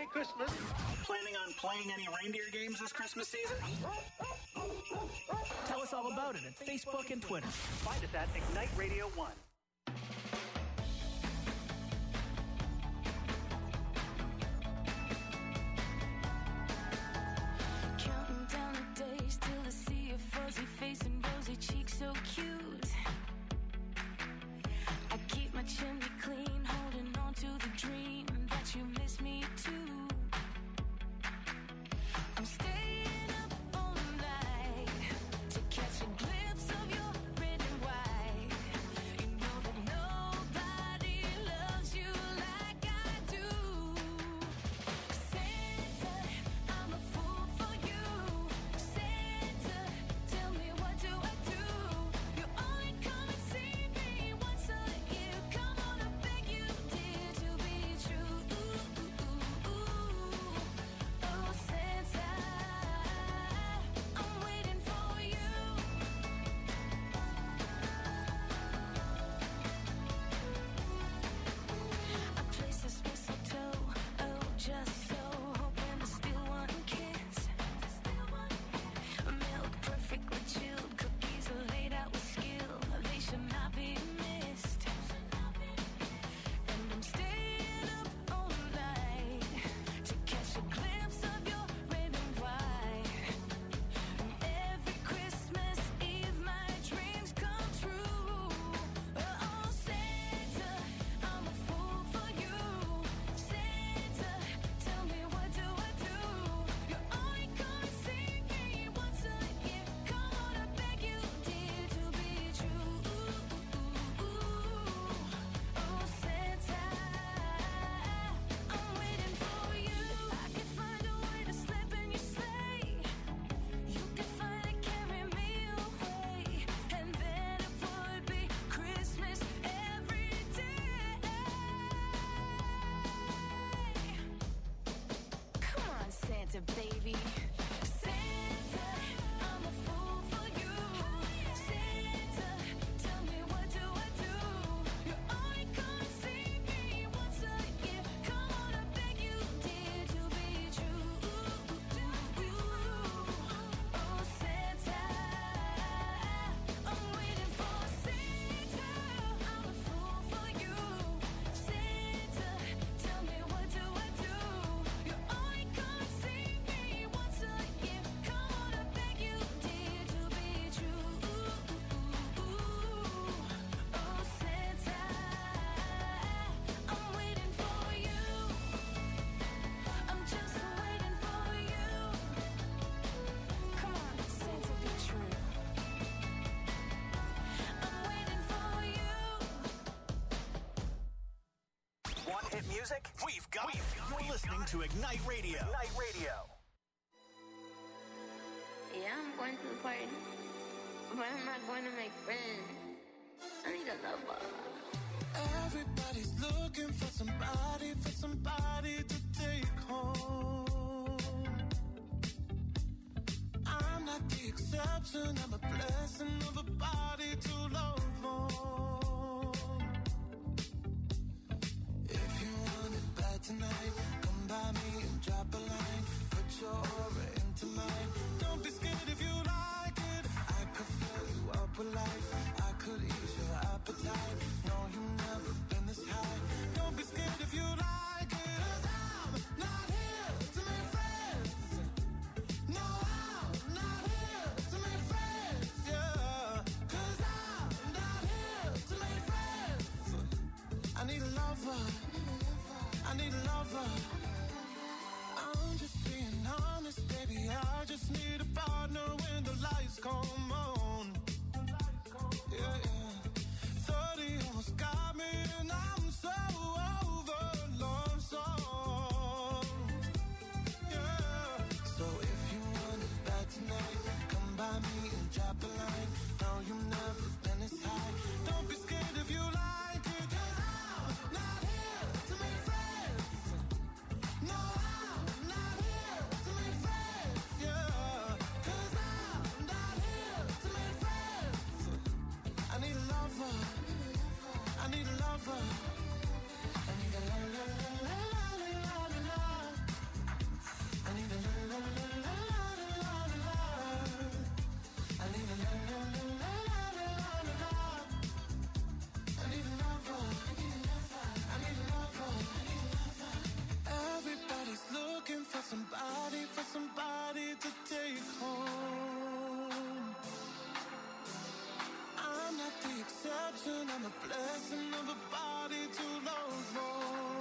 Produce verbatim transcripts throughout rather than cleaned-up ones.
Christmas. Planning on playing any reindeer games this Christmas season? Tell us all about it at Facebook and Twitter. Find us at Ignite Radio one. Counting down the days till I see your fuzzy face and rosy cheeks so cute. I keep my chimney clean, holding on to the dream that you miss me too. I'm staying up all night to catch a glimpse of your red and white. You know that nobody loves you like I do. Santa, I'm a fool for you. Santa, tell me what do I do? You only come and see me once a year. Come on, I beg you, dear, to be true. Oh, Santa, I'm waiting for you. I place this mistletoe, oh, just so, hoping to steal one kiss. Milk perfectly chilled, cookies are laid out with skill. They should not be missed. And I'm staying up all night to catch a glimpse of your red and white. And every Christmas Eve my dreams come true. Oh, Santa, I'm a fool for you. Santa, tell me what do I do? You only come and see me once a year. Come on, I beg you, dear, to be true. Oh, Santa, I'm waiting for you. If I could find a way to slip in your sleigh, you could finally carry me away, and then it would be Christmas every day. Come on, Santa baby. Santa, I'm a fool for you. Santa, tell me what do I do? You only come and see me once a year. Come on, I beg you, dear, to be true. Oh, Santa, I'm waiting for Santa. I'm a fool for you. Santa, tell me what do I do? You only come and see me once a year. Come on, I beg you, dear, to be true. Oh, Santa, I'm waiting for you. I'm just waiting for you. Come on, Santa, be true. I'm waiting for you. Want hit music? We've got it. You're listening to Ignite Radio. Ignite Radio. Yeah, I'm going to the party, but I'm not going to make friends. I need a lover. Everybody's looking for somebody, for somebody to take home. I'm not the exception, I'm a blessing of a body to love on. If you want it bad tonight, come by me and drop a line. Put your aura into mine. Don't be scared if you like it. I could fill you up with life. I could ease your appetite. No, you've never been this high. Don't be scared if you like it. 'Cause I'm not here to make friends. No, I'm not here to make friends. Yeah. 'Cause I'm not here to make friends. I need a lover. I need a lover. I'm just being honest, baby. I just need a partner when the lights come on. Yeah, yeah. thirty almost got me, and I'm so over love song. Yeah. So if you want it bad tonight, come by me and drop a line. No, you've never been this high. Don't be scared if you like it. 'Cause I'm not here to make friends. No, I'm not here to make friends. Yeah. 'Cause I'm not here to make friends. I need a lover. I need a lover. I need a la la la la la la la la. the blessing of a body to love for.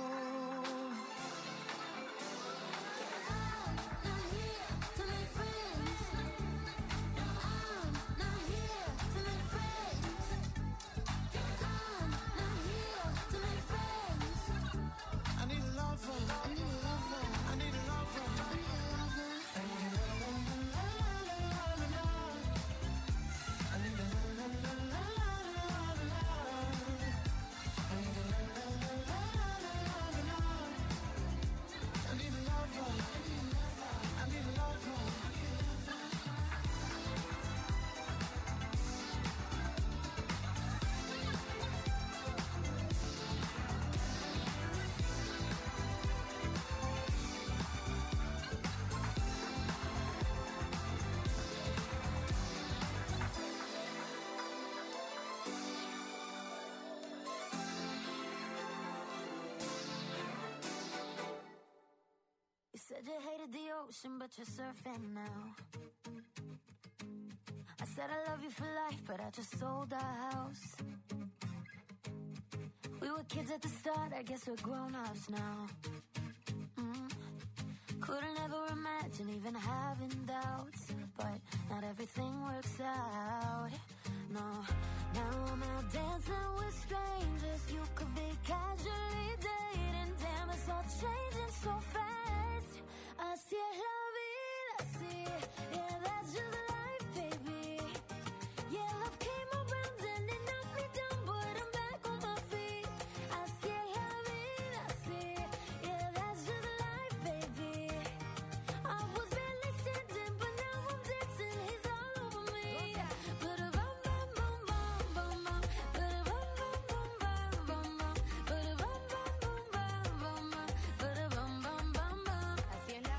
Said you hated the ocean, but you're surfing now. I said I love you for life, but I just sold our house. We were kids at the start, I guess we're grown-ups now. Mm. Couldn't ever imagine even having doubts, but not everything works out. No, now I'm out dancing with strangers. You could be casually dating. Damn, it's all changing so fast. Así es la vida, sí. Yeah, that's just life, baby. Yeah, love came around and it knocked me down, but I'm back on my feet. Así es la vida, sí. Yeah, that's just life, baby. I was barely standing, but now I'm dancing. He's all over me. Ba-da-bum, bum, bum, bum, bum, bum. Ba-da-bum, bum, bum, bum, bum, bum. Ba-da-bum, bum, bum, bum, bum, bum. Ba-da-bum, bum, bum, bum. Así es la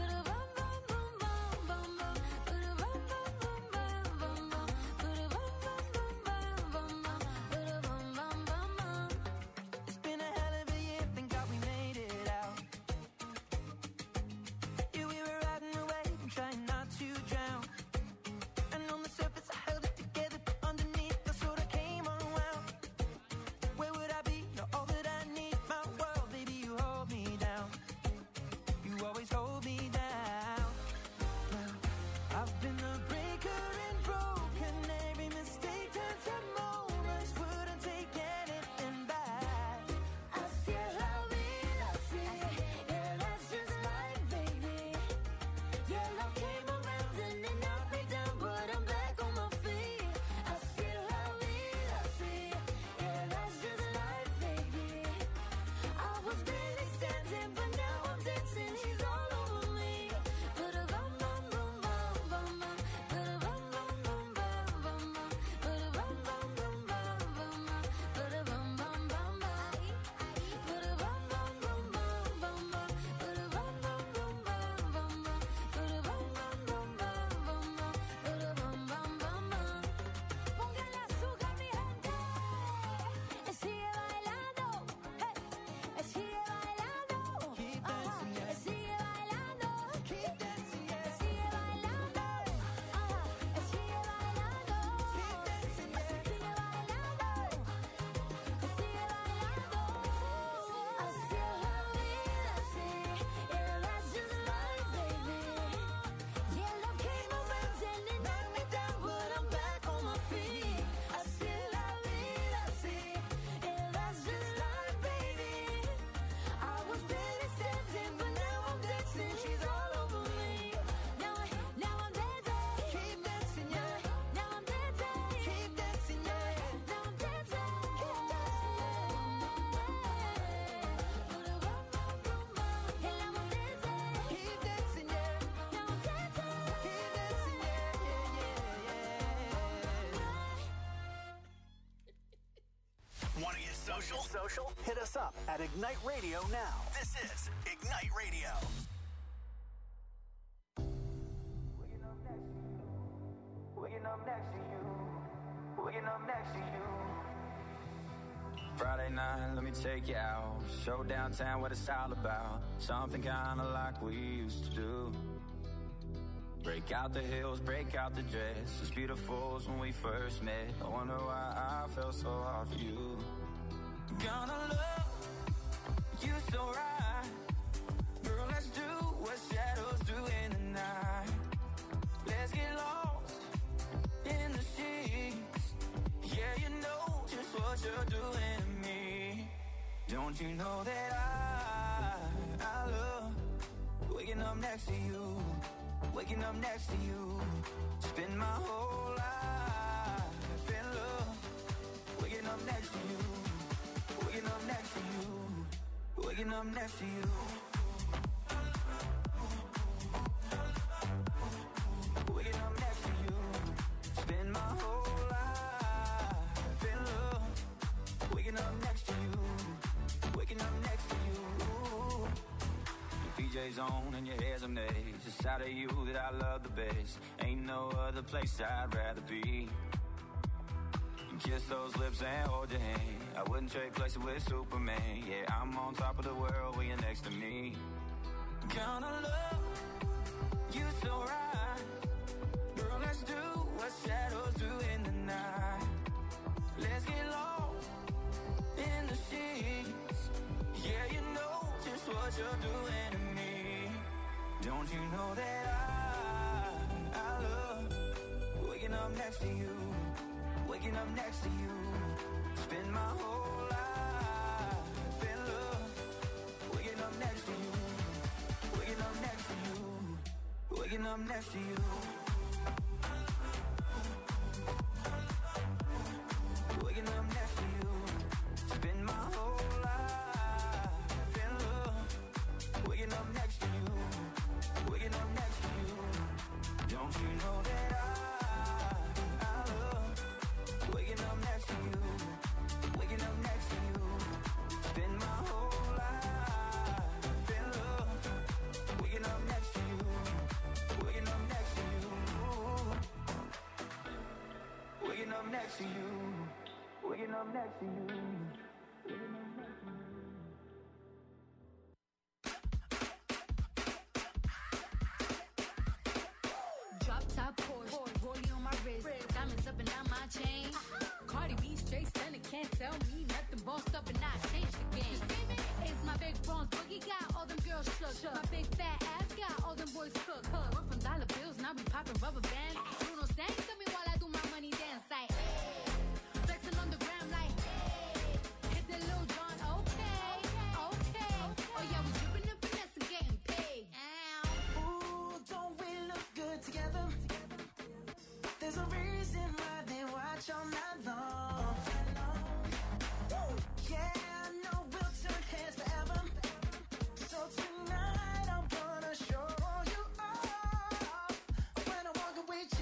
Want to get social? Social? Hit us up at Ignite Radio now. This is Ignite Radio. Waking up next to you. Waking up next to you. Waking up next to you. Friday night, let me take you out. Show downtown what it's all about. Something kinda like we used to do. Break out the heels, break out the dress. As beautiful as when we first met. I wonder why I felt so hard for you. Gonna love you so right. Girl, let's do what shadows do in the night. Let's get lost in the sheets. Yeah, you know just what you're doing to me. Don't you know that I, I love waking up next to you, waking up next to you. Spend my whole life in love, waking up next to you, waking up next to you, waking up next to you. Waking up next to you, spend my whole life in love, waking up next to you, waking up next to you. Your P J's on and your hair's amazing. It's the side of you that I love the best. Ain't no other place I'd rather be. And kiss those lips and hold your hand. I wouldn't trade places with Superman. Yeah, I'm on top of the world when you're next to me. Gonna love you so right. Girl, let's do what shadows do in the night. Let's get lost in the sheets. Yeah, you know just what you're doing to me. Don't you know that I, I love waking up next to you, waking up next to you. Spend my whole life in love, waking up next to you, waking up next to you, waking up next to you. Waking up next to you, spend my whole life in love. Waking up next to you, waking up next to you. Don't you know that I, I love waking up next to you, waking up next to you. Spend my whole life in love. Waking up next to you, waking up next to you. Waking up next to you. Waking up next to you. Drop top Porsche, rollie on my wrist, diamonds up and down my chain. Cardi B straight stunning, can't tell me nothing. Bossed up and I changed the game. It's my big bronze boogie, got all them girls shook. My big fat ass got all them boys cooked. We're from dollar bills, now we popping rubber bands. Bruno sang to me while I do my money dance like. Flexing on the gram like. Hit the Lil Jon, okay, okay. Oh yeah, we dripping and finesse and getting paid. Ooh, don't we look good together? There's a reason why they watch all night long. Yeah, I know we'll turn heads forever. So tonight I'm gonna show you off. When I walk away.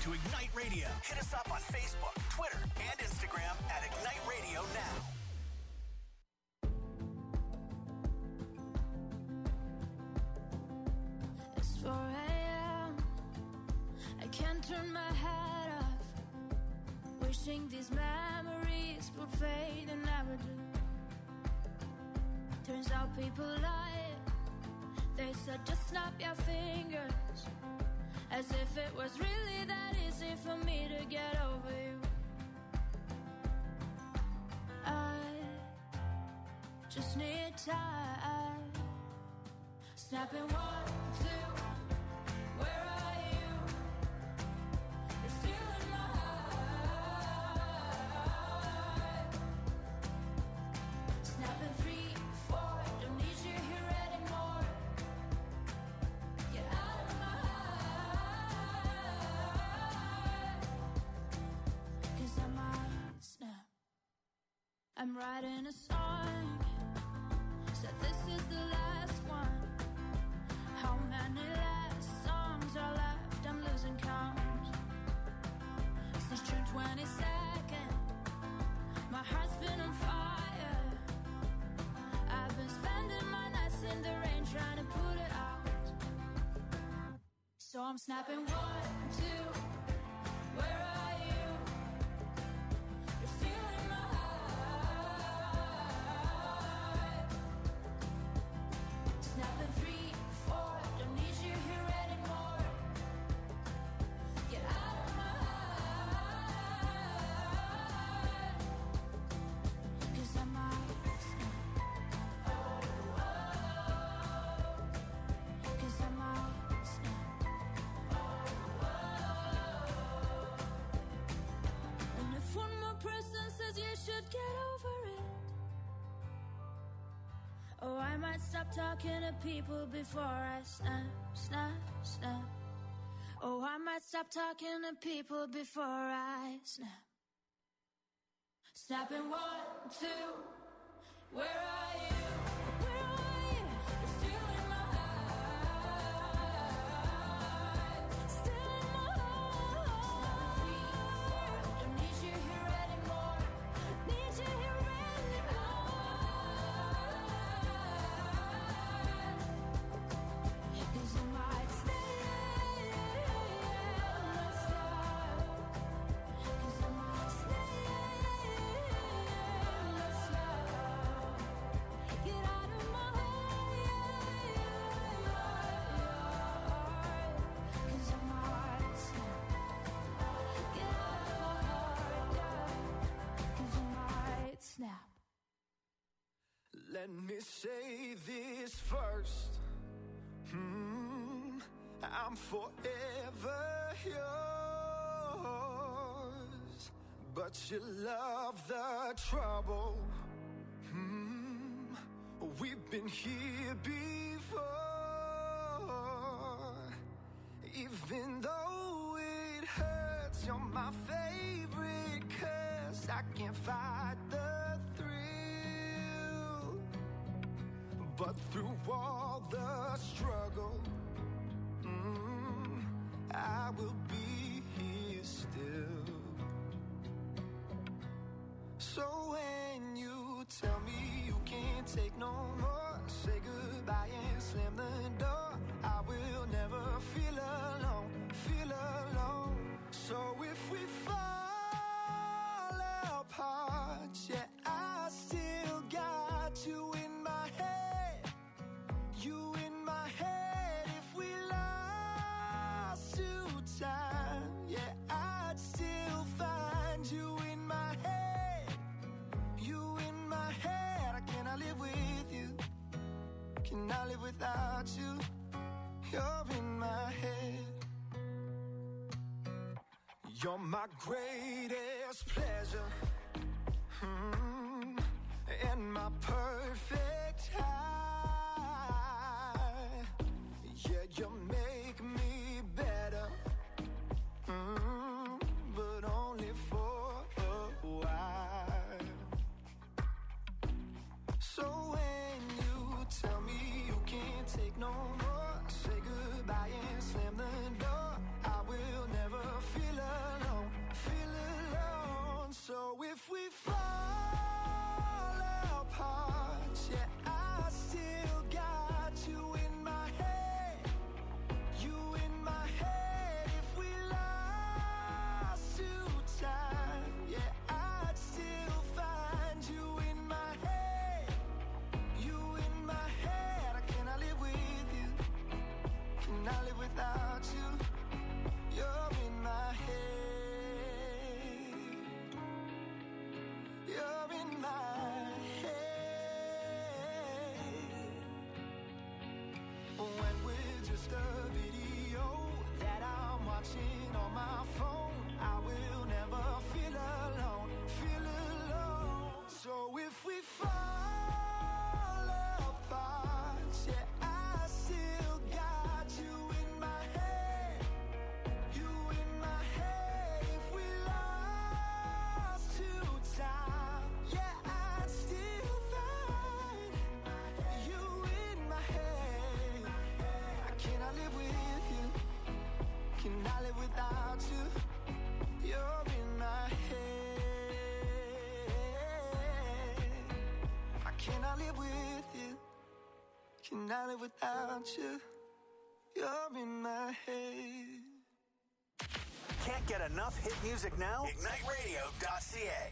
to Ignite Radio. Hit us up on Facebook, Twitter, and Instagram at Ignite Radio Now. It's four a.m. I can't turn my head off. Wishing these memories would fade and never do. Turns out people lie. They said just snap your fingers. As if it was really that easy for me to get over you. I just need time. Snapping one, two, where are you? You're still in my heart. Snapping three, four, don't need you here anymore. Get out of my heart. Cause I might snap. I'm writing a song. Said this is the last one. How many last songs are left? I'm losing count. Since June twenty-second, my heart's been on fire. I've been spending my nights in the rain trying to put it out. So I'm snapping one, two, where are you? You're still in my heart. Snapping three, four, don't need you here anymore. Get out of my heart. Cause I might snap. Oh, oh. Cause I might snap. Oh, oh. And if one more person says you should get over it, oh, I might stop talking to people before I snap, snap, snap. Oh, I might stop talking to people before I snap. Snapping one, two, where are you? Where are you? You're still in my heart. Still in my heart. Snapping three, four, don't need you here anymore. Need you here anymore. Cause I might stay and stop. Cause I might stay and stop. Get out of my heart. Cause I might snap. Get out of my heart. Cause I might snap. Let me say this first. Hmm, I'm forever yours. But you love the trouble. Hmm, we've been here before. Even though it hurts, you're my favorite curse. I can't fight the thrill. But through all the struggle, mm, I will be here still. So when you tell me you can't take no more, say goodbye and slam the door. I will never feel alone, feel alone. So if we fall apart, yeah, I still got you in my head. You in my head. If we lost to time, yeah, I'd still find you in my head. You in my head. I cannot live with you. Cannot live without you. You're in my head. You're my greatest pleasure. Hmm, and my perfect high. Yeah, you make me better. Mm, but only for a while. So when you tell me you can't take no more, say goodbye and slam the door. I will never feel Can I live without you? You're in my head. Can't get enough hit music now? ignite radio dot c a.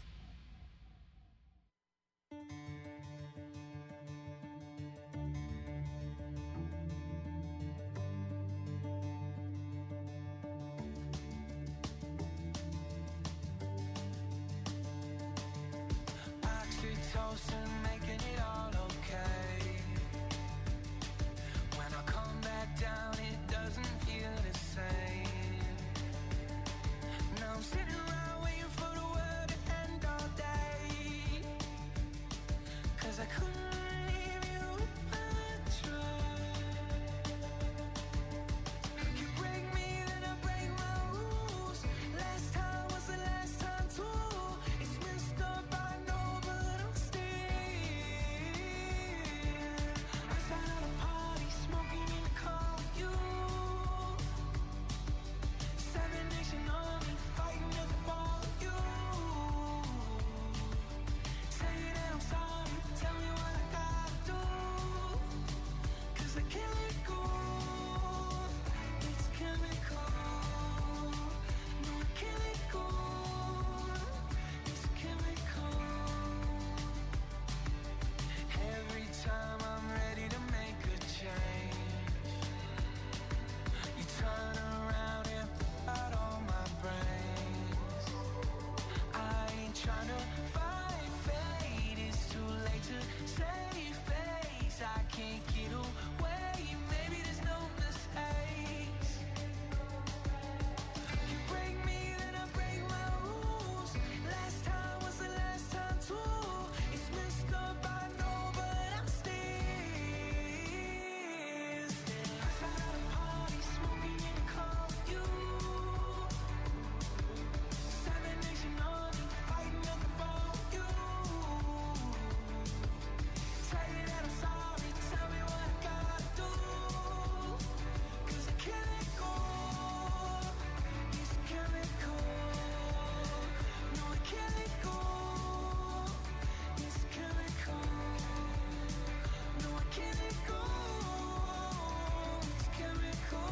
Oxytocin, making it all okay. When I come back down, it doesn't feel the same. Now I'm sitting around waiting for the world to end all day. 'Cause I couldn't leave you if I tried. You break me, then I break my rules. Last time was the last time too. It's messed up, I know, but I'm still outside of the party, smoking in the car with you. Seven Nation Army, fighting at the bar with you. Say that I'm sorry, tell me what I gotta do. 'Cause I can't let go. It's chemical. No, I can't let go. It's chemical. Every time I'm ready to make a change, you turn around and put out all my brains. I ain't trying to fight fate, it's too late to save face. I can't get away, maybe there's no mistakes. You break me, then I break my rules. Last time was the last time too. It's messed up, I know, but I'm still outside of the party, smoking in the car with you. Seven Nation Army, fighting at the bar with you. Say that I'm sorry, tell me what I gotta do. 'Cause I can't let go. It's chemical. No, I can't let go. It's chemical. No, I can't let go. It's chemical.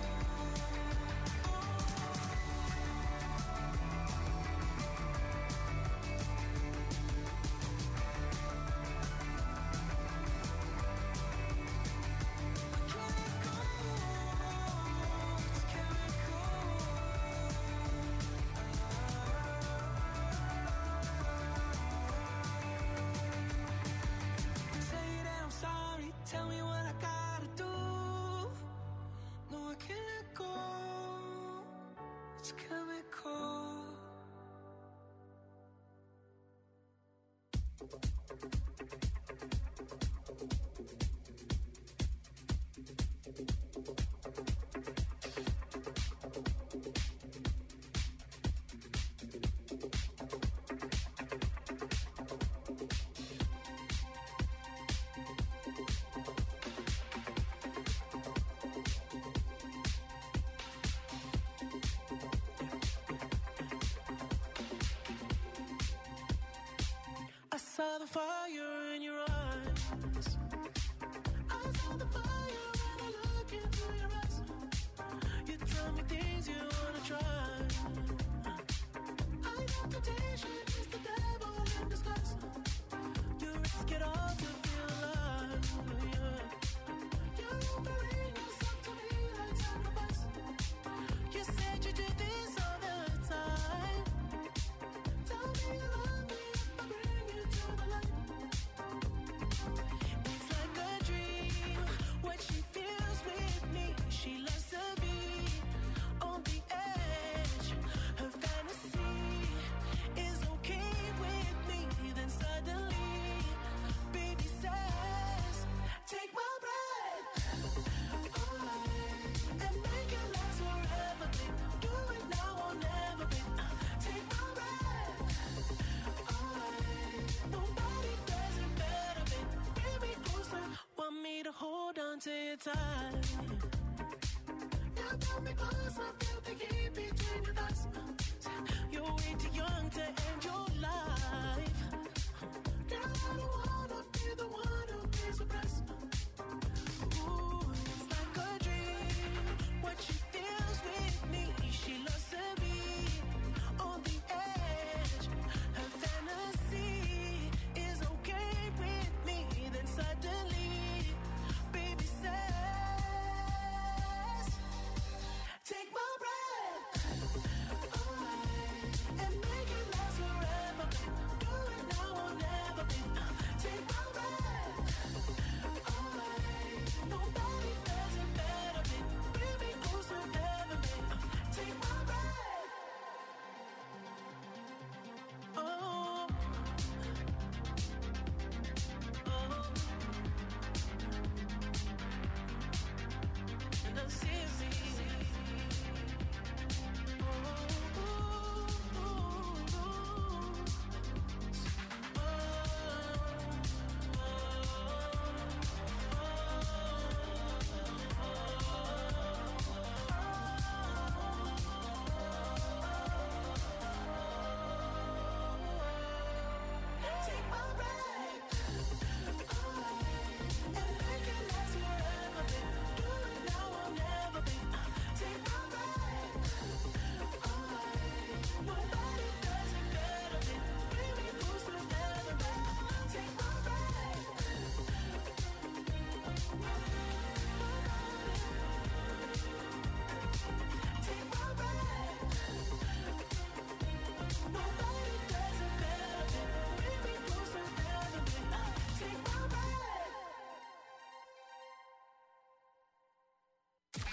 Say that I'm sorry, tell me what I gotta do. No, I can't let go. It's chemical. I saw the fire in your eyes. I saw the fire when I look into your eyes. You tell me things you wanna try. I know temptation is the devil in disguise. You risk it all to feel alive. Yeah. You're offering yourself to me like sacrifice. You said you do this all the time. Tell me you love me if I bring you to the light. It's like a dream what she feels with me. She loves to be on the edge. Her fantasy is okay with me. Then suddenly, baby says, take my breath away and make it last forever, babe. Do it now or never, babe. Take my breath away. Nobody does it better, babe. Bring me closer. Want me to hold on to your tight. You got me close, I feel the heat between your thighs. You're way too young to end your life. Girl, I don't wanna be the one who pays the price.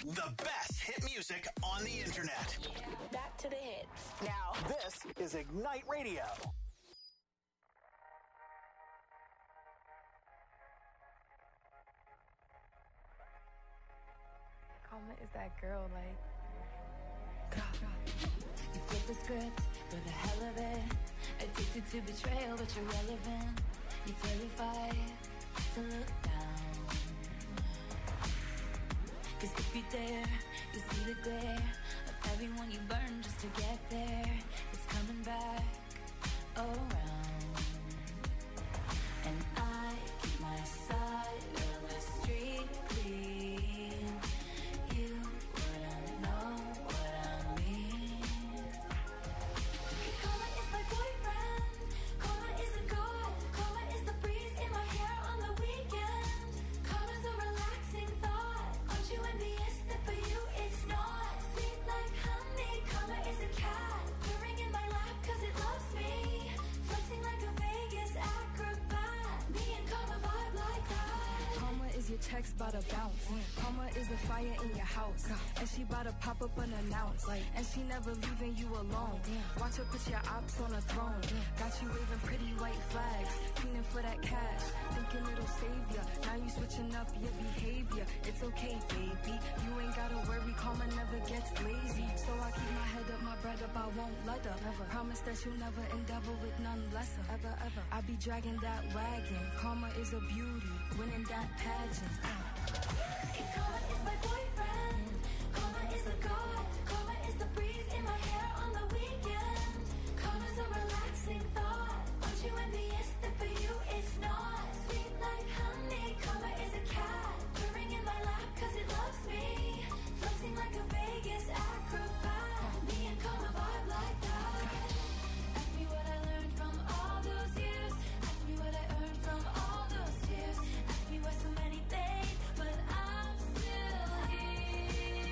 The best hit music on the internet. Back to the hits. Now, this is Ignite Radio. Karma is that girl, like. You flip the script for the hell of it. Addicted to betrayal, but you're relevant. You're terrified to look down. Cause if you dare, you see the glare of everyone you burn just to get there. It's coming back around. And I keep my side of the street clean. You wouldn't know what I mean. Karma is my boyfriend. Karma is a god. Karma is the breeze in my hair on the weekend. Karma's a relaxing thought. Aren't you envious that for you it's not? Sweet like honey. Karma is a cat purring in my lap cause it loves me. Flexing like a Vegas acrobat. Me and Karma vibe like that. Karma is your checks bout to bounce. Karma is a fire in your house. And she bout to pop up unannounced. And she never leaving you alone. Watch her put your ops on a throne. Got you waving pretty white flags. Fiending for that cash. Thinking it'll save ya. Now you switching up your behavior. It's okay, baby. You ain't gotta worry. Karma never gets lazy. So I keep my head up, my bread up. I won't let her. Never. Promise that you'll never endeavor with none lesser. Ever, ever. I be dragging that wagon. Karma is a beauty. Winning that pageant. Karma is my boyfriend. Karma is a god. Karma is the breeze in my hair on the weekend. Karma's a relaxing thought. Aren't you envious that for you it's not? Sweet like honey. Karma is a cat purring in my lap cause it loves me. Flexing like a Vegas acrobat. Me and Karma vibe like that. Ask me what I learned from all those years. Ask me what I earned from all those tears. Ask me why so many days, but I'm still here.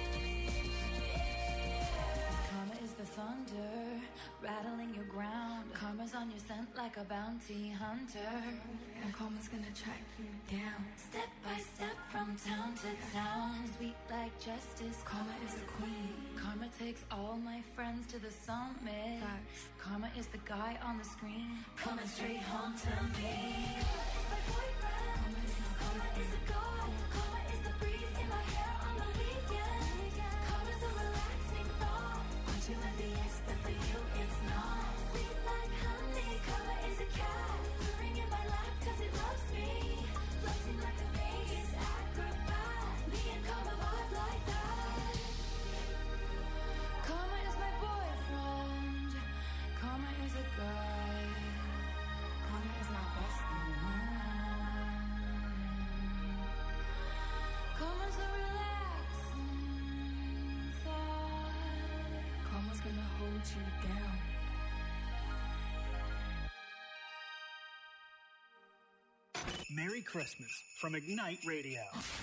Karma is the thunder, rattling your ground. Karma's on your scent like a bounty hunter. And karma's gonna track you down. Step by step from town to town. Sweet like justice. Karma is a queen. Karma takes all my friends to the summit. Facts. Karma is the guy on the screen, coming straight home to me. Karma is my boyfriend. Karma is a god. Karma is the breeze in my hair on the weekend. Karma's a relaxing thought. Aren't you envious that for you it's not? Sweet like honey. Karma is a cat purring in my lap cause it loves me. Flexing like a Vegas acrobat. Me and Karma vibe like that. Karma is my boyfriend. Karma is a guy. Karma is my bestie. Karma's a relaxing thought. Karma's gonna hold you down. Merry Christmas from Ignite Radio.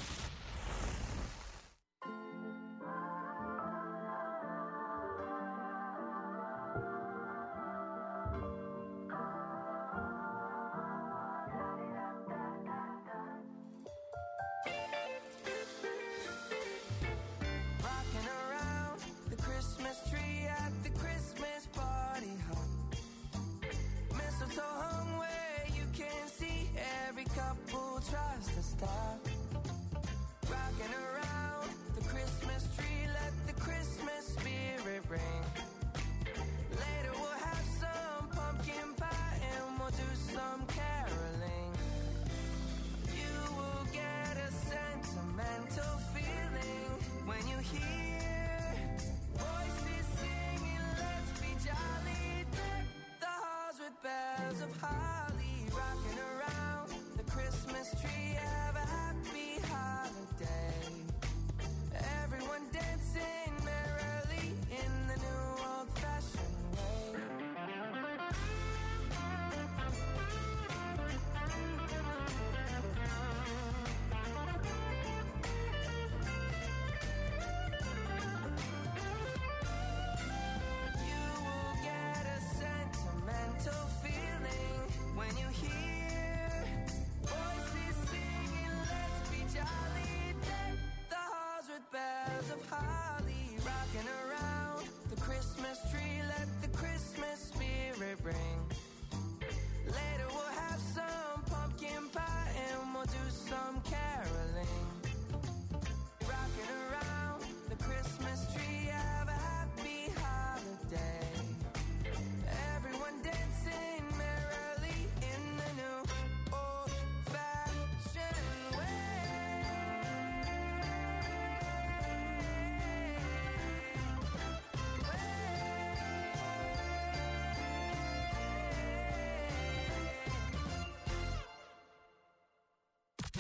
Rocking around the Christmas tree at the Christmas party hop. Mistletoe hung where you can see every couple tries to stop. Rocking around the Christmas tree, let the Christmas spirit ring. Later we'll have some pumpkin pie and we'll do some caroling. You will get a sentimental feeling when you hear voices singing, let's be jolly. Deck the halls with bells of holly. Rocking around the Christmas tree, have a happy holiday. Everyone dancing merrily in the new old-fashioned way. You will get a sentimental feeling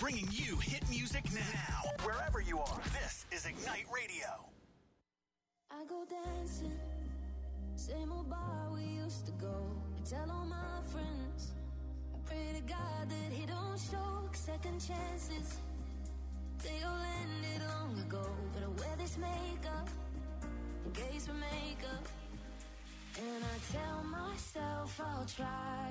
bringing you hit music now. Wherever you are, this is Ignite Radio. I go dancing, same old bar we used to go. I tell all my friends, I pray to God that he don't show second chances. They all ended long ago, but I wear this makeup in case we make up. And I tell myself I'll try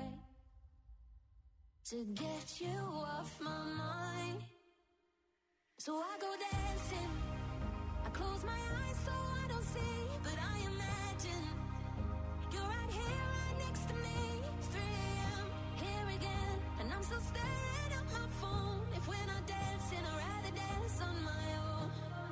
to get you off my mind. So I go dancing, I close my eyes so I don't see, but I imagine you're right here, right next to me. three a.m., here again, and I'm still staring at my phone. If we're not dancing, I'd rather dance on my own.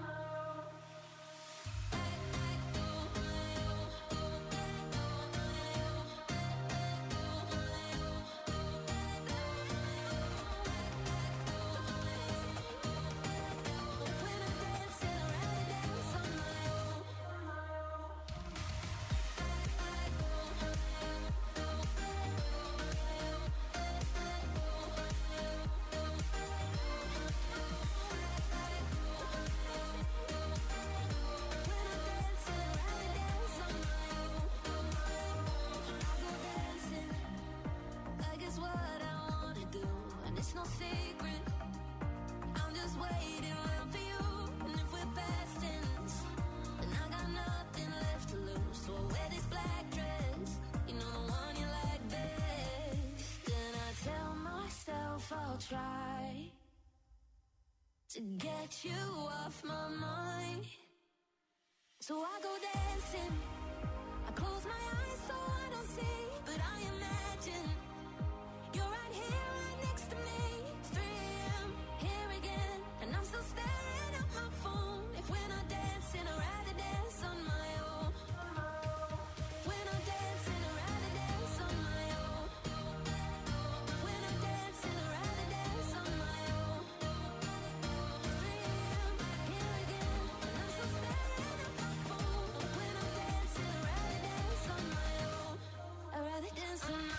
No secret, I'm just waiting around for you. And if we're past tense, then I got nothing left to lose. So I wear this black dress, you know, the one you like best. Then I tell myself I'll try to get you off my mind. So I go dancing, I close my eyes so I don't see, but I imagine you're right here, right next to me. three a.m., here again, and I'm still staring at my phone. If we're not dancing, I'd rather dance on my own. If we're not dancing, I'd rather dance on my own. If we're not dancing, I'd rather dance on my own. three a.m., here again, and I'm still staring at my phone. If we're not dancing, I'd rather dance on my own. I'd rather dance on my own.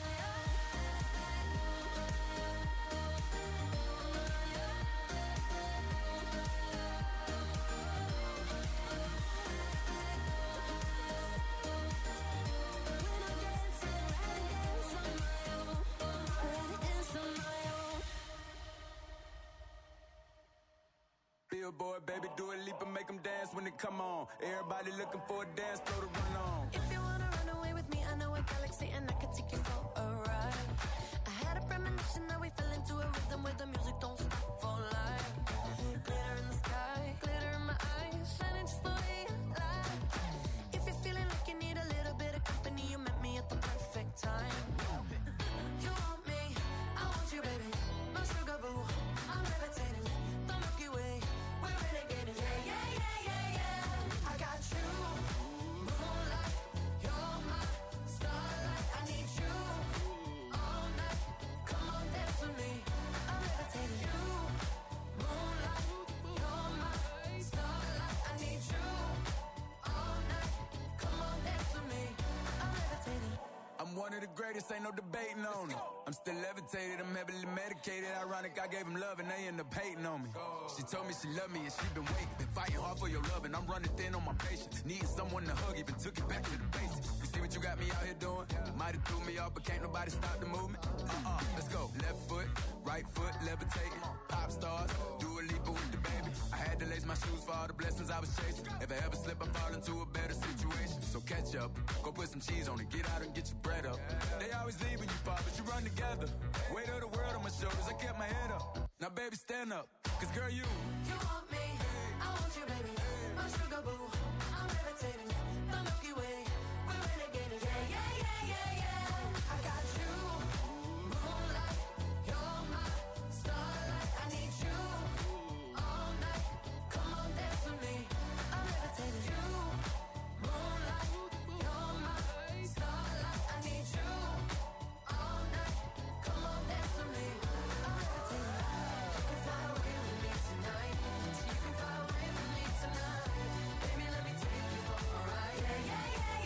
Billboard, baby, do a leap and make them dance when they come on. Everybody looking for a dance floor to run on. If you wanna run away with me, I know a galaxy and I can take you for a ride. I had a premonition that we fell into a rhythm where the music don't stop for life. Glitter in the sky, glitter in my eyes, shining just the way you like. If you're feeling like you need a little bit of company, you met me at the perfect time. You want me, I want you, baby. My sugar boo, I'm levitating. The Milky Way, we're renegading. Yeah, yeah, yeah, yeah, yeah. I got you, moonlight. You're my starlight. I need you all night. Come on, dance with me. I'm levitating. You, moonlight. You're my starlight. I need you all night. Come on, dance with me. I'm levitating. I'm one of the greatest, ain't no debating on it. I'm still levitated, I'm heavily medicated. Ironic, I gave them love and they end up hating on me. She told me she loved me and she been waiting. Been fighting hard for your love and I'm running thin on my patience. Needing someone to hug, even took it back to the basics. You see what you got me out here doing? Might have threw me off, but can't nobody stop the movement. Uh-uh, let's go. Left foot, right foot, levitating. Pop stars, do a leap with the baby. I had to lace my shoes for all the blessings I was chasing. If I ever slip, I fall into a better situation. So catch up, go put some cheese on it, get out and get your bread up. They always leave when you fall, but you run together. Weight of the world on my shoulders, I kept my head up. Now baby, stand up, cause girl, you You want me, I want you, baby. My sugar boo, I'm levitating. The Milky Way, we're renegading. Yeah, yeah, yeah, yeah, yeah. I got you, moonlight. You're my starlight. I need you all night. Come on, dance with me. I'm levitating. You, moonlight. You're my starlight. I need you all night. Come on, dance with me. I'm levitating. You can fly away with me tonight. So you can fly away with me tonight. Baby, let me take you for a ride. Yeah, yeah, yeah,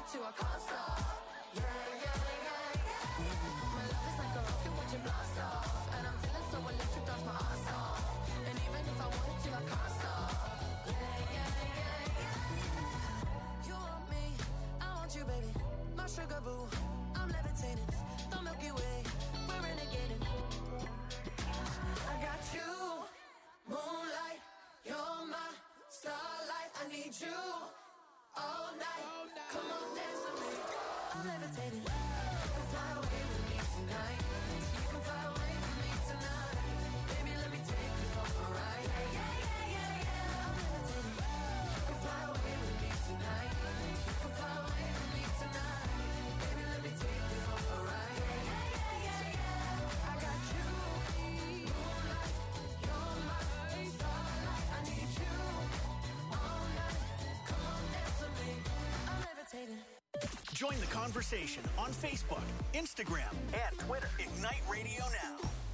to, I can't stop. Yeah, yeah, yeah, yeah. My love is like a rocket watching blast off. And I'm feeling so electric, that's my ass off. And even if I wanted to, I can't stop. Yeah, yeah, yeah, yeah. You want me, I want you, baby. My sugar boo, I'm levitating. The Milky Way, we're renegading. I got you, moonlight. You're my starlight. I need you all night. Come on, dance with me. I'm levitating. You can fly away with me tonight. You can fly away with me tonight. Baby, let me take you for a ride. Yeah, yeah, yeah, yeah, yeah. I'm levitating. You can fly away with me tonight. You can fly away with me tonight. Baby, let me take you for a ride. Yeah, yeah, yeah, yeah, yeah. I got you, moonlight. You're my starlight. I need you all night. Come on, dance with me. I'm levitating. Join the conversation on Facebook, Instagram, and Twitter. Ignite Radio Now.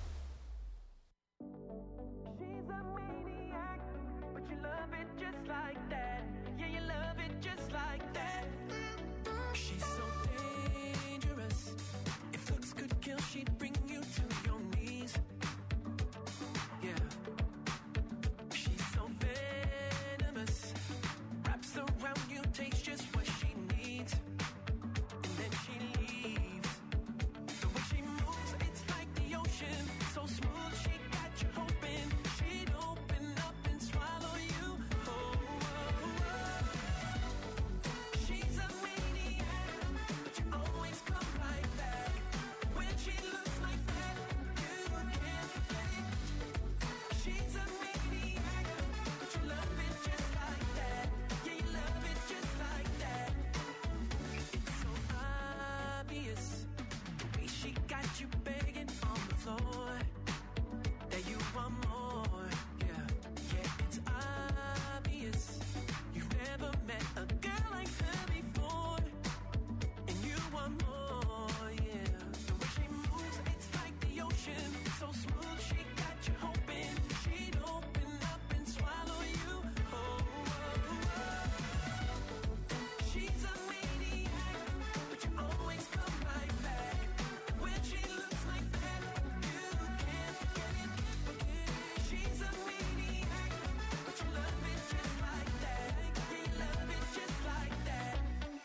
She's a maniac, but you love it just like that. Yeah, you love it just like that. She's so dangerous. If looks could kill, she'd bring you to your knees. Yeah. She's so venomous. Wraps around you, takes just what she needs. And then she leaves. The way she moves, it's like the ocean. So smooth, she got you hoping she'd open up and swallow you. Oh, oh, oh. She's a maniac, but you always come right back. When she looks like that, you can't forget it. She's a maniac, but you love it just like that. Yeah, you love it just like that. It's so obvious, the way she got you begging on the floor, that you want more. Yeah, yeah, it's obvious. You've never met a girl like her before, and you want more. Yeah, the way she moves, it's like the ocean. So smooth, she got you hoping she'd open up and swallow you. Oh, oh, oh. She's a maniac, but you always come right back. When she looks like that, you can't forget it. She's a maniac, but you love it just like that. Yeah, you love it just like that.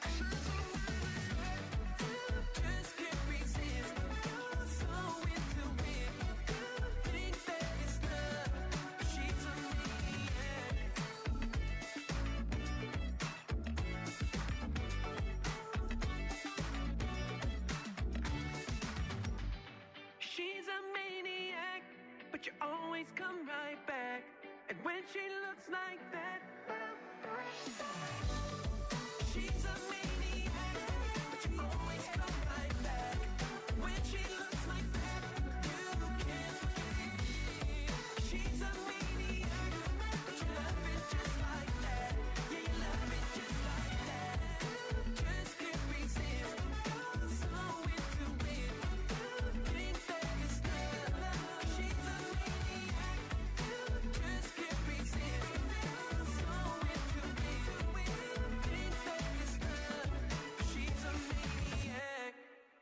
You just can't resist. You're so into it. You think that it's love, but she's a maniac. She's a maniac, but you always come right back. And when she looks like that, she's a maniac, but you always come right back. When she looks like that, you can't forget it. She's a maniac, but you love it just like that. Yeah, you love it just like that. Just can't resist. You're so into it. You think that it's love. She's a maniac. Just can't resist. You're so into it. You think that it's love. She's a maniac.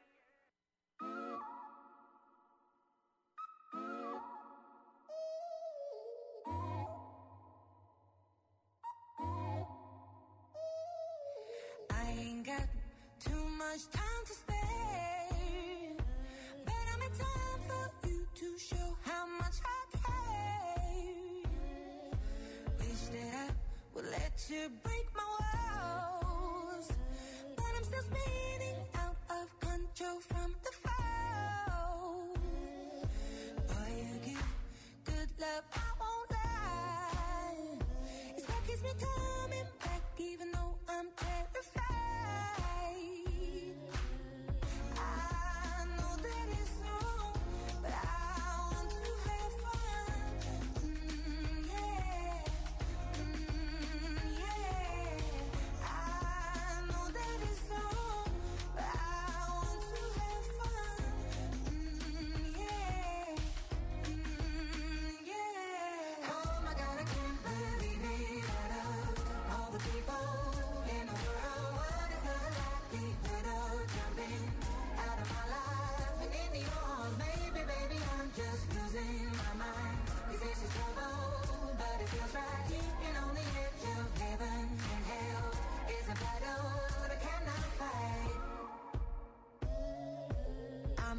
I ain't got too much time to spare, but I'm in time for you to show how much I care. Wish that I would let you break my walls, but I'm still spinning out of control from the fall. Boy, you give good love, I won't lie. It's what keeps me coming back, even though I'm terrified. I know that it's wrong, but I want to have fun. Mm, yeah. Mm, yeah.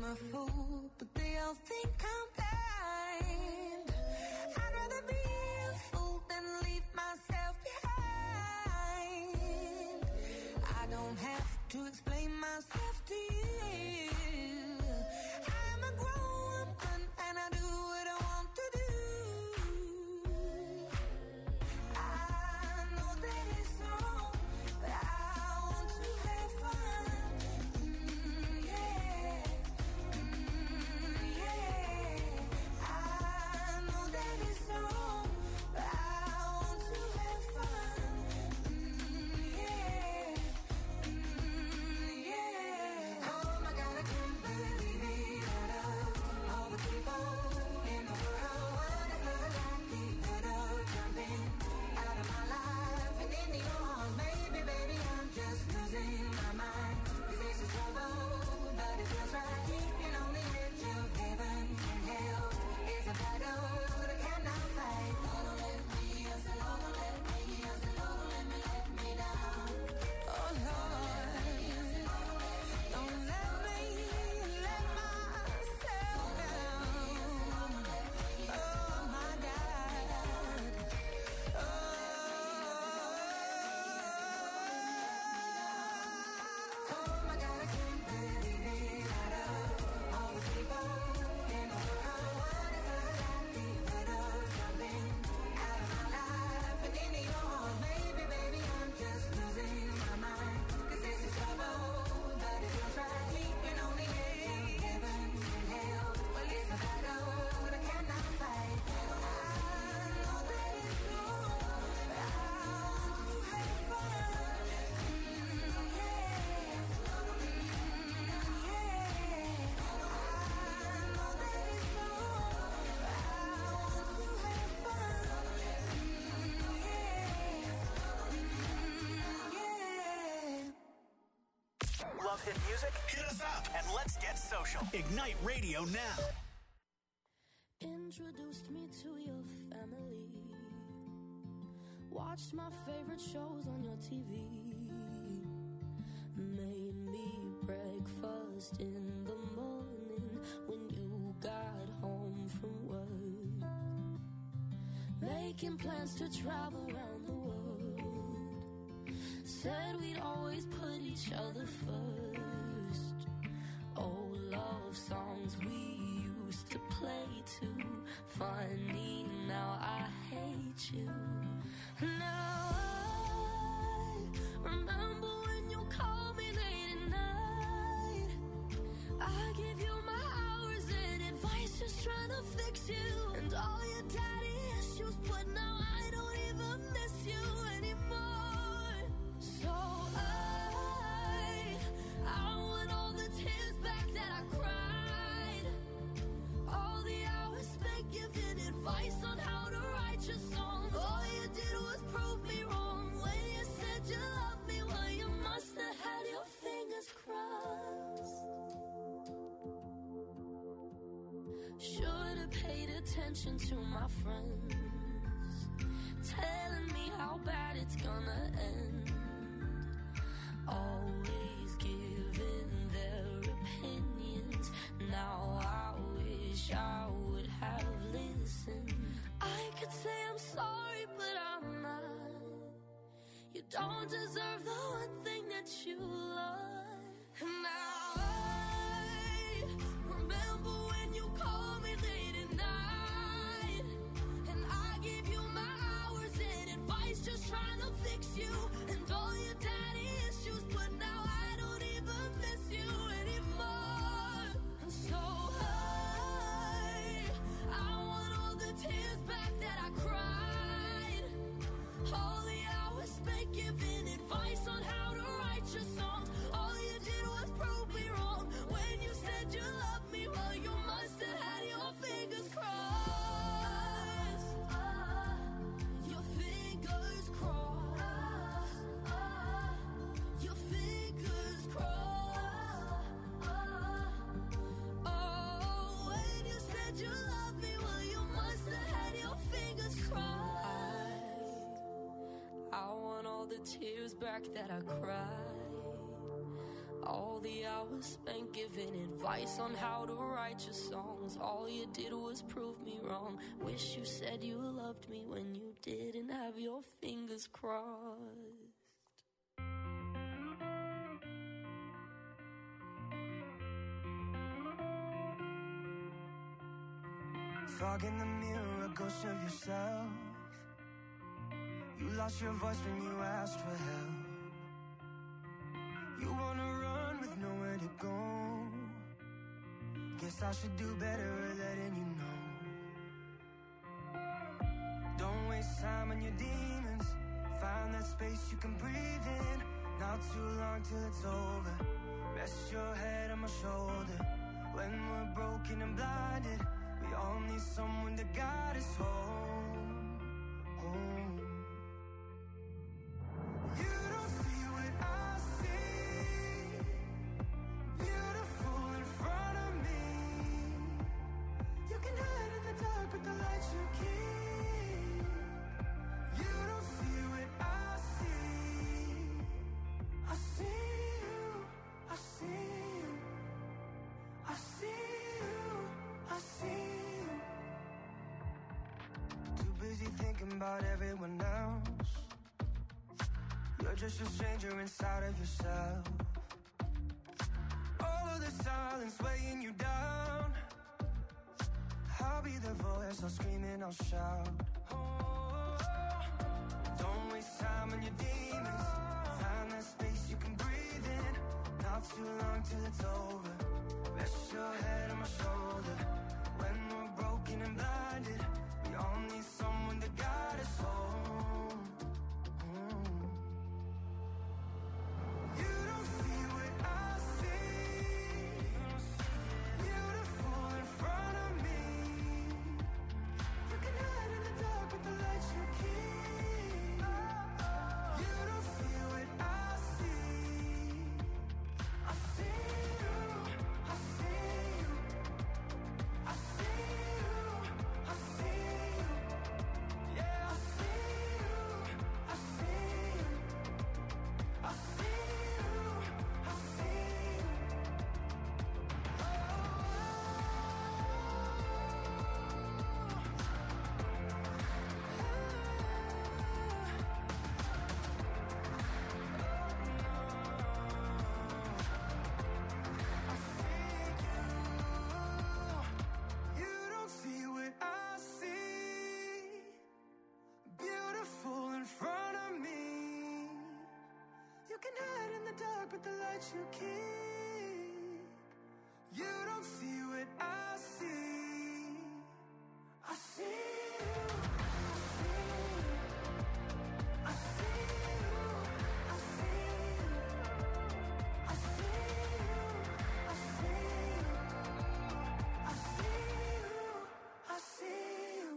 a fool, but they all think I'm blind. I'd rather be a fool than leave myself behind. I don't have to explain myself to you. I'm a grown woman and I do what I want to do. I know that it's wrong, but I want to have fun. Mm, yeah, mm, yeah. I know that it's wrong, but I want to have fun. Mm, yeah, mm, yeah. Oh my God, I can't believe it. Out of all the people in the world, what if I like me better jumping out of my life and into your arms, baby, baby, I'm just losing my mind. This is trouble, but it feels right. Keeping on the edge of heaven and hell is a battle that I cannot fight. Lord, don't let me, I said, Lord, don't let me, I said, Lord, don't let me let me down. Oh Lord, don't let me let myself down. Oh my God. Oh, oh my God, I can't believe it. Out of all the people in the world, what if I like me better jumping out of my life and into your arms, baby, baby, I'm just losing my mind. 'Cause this is trouble, but it feels right. Keeping on the edge of heaven and hell. Well, it's a battle that I cannot fight. I know that it's wrong, but I want to have fun. Mm, yeah, mm, yeah. I know that it's wrong, but I want to have fun. Mm, yeah, mm, yeah. Love hit music? Hit us up and let's get social. Ignite Radio now. Introduced me to your family. Watched my favorite shows on your T V. Made me breakfast in the morning when you got home from work. Making plans to travel around the world. Said we'd always put each other first. Old love songs we used to play too. Funny, now I hate you. Now I remember when you called me late at night. I give you my hours and advice, just trying to fix you. And all your daddy issues, but now I don't even miss you anymore. So I, I want all the tears back that I cried. All the hours spent giving advice on how to write your songs. All you did was prove me wrong when you said you loved me. Well, you must have had your fingers crossed. Should have paid attention to my friends, telling me how bad it's gonna end. Always giving their opinions. Now I wish I would have listened. I could say I'm sorry, but I'm not. You don't deserve the one thing that you love. And now I remember when you called me late at night. And I gave you my hours and advice, just trying to fix you. And all your daddy issues, but now I don't even miss you anymore. So I, I want all the tears back that I cried. All the hours spent giving advice on how to write your songs. All you did was prove me wrong when you said you loved me. Well, you must have had your fingers crossed. Your fingers crossed. Your fingers crossed. Oh, when you said you loved me, well, you must have had your fingers crossed. I want all the tears back that I cried. all the hours spent giving advice on how to write your songs. All you did was prove me wrong. Wish you said you loved me when you didn't have your fingers crossed. Fog in the mirror, a ghost of yourself. You lost your voice when you asked for help. You wanna run with nowhere to go. Guess I should do better at letting you know. Don't waste time on your demons. Find that space you can breathe in. Not too long till it's over. Rest your head on my shoulder. When we're broken and blinded, we all need someone to guide us home, home. You don't see what I see. Beautiful in front of me. You can hide in the dark with the lights you keep. You don't see what I see. I see you, I see you, I see you, I see you. Too busy thinking about everyone else. You're just a stranger inside of yourself. All of the silence weighing you down. I'll be the voice, I'll scream and I'll shout. Oh, don't waste time on your demons. Find that space you can breathe in. Not too long till it's over. Rest your head on my shoulder. When we're broken and blinded, we all need someone to guide us home. Mm. You don't see what I see. Beautiful in front of me. You can hide in the dark with the lights you keep. You don't see what I see. I see you, I see you, I see you, I see you. Yeah, I see you, I see you, I see you, I see you. You don't see what I see. Beautiful in front of me. You can hide in the dark with the lights you keep. You don't see what I see. I see you, I see you, I see you, I see you, I see you, I see you, I see you.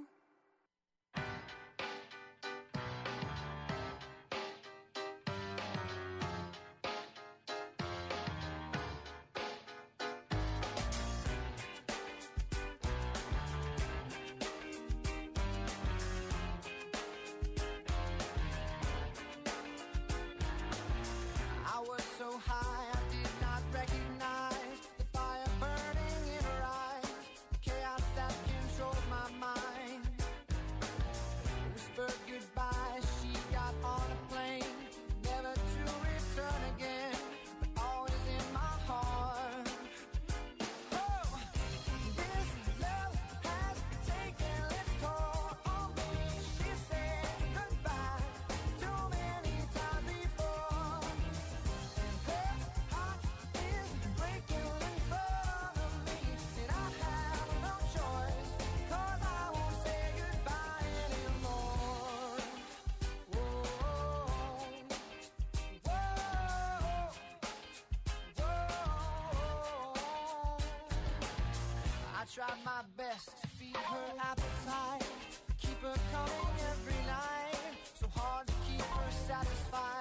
I was so high I did not recognize the fire burning in her eyes, the chaos that controlled my mind. Whispered goodbye, she got on a plane, never to return again, but always in my heart. Oh, this love has taken its toll on me. She said goodbye too many times before. Her heart is breaking in front of me, and I have no choice, 'cause I won't say goodbye anymore. Whoa, whoa, whoa. I tried my best to feed her appetite, keep her coming every night. So hard to keep her satisfied.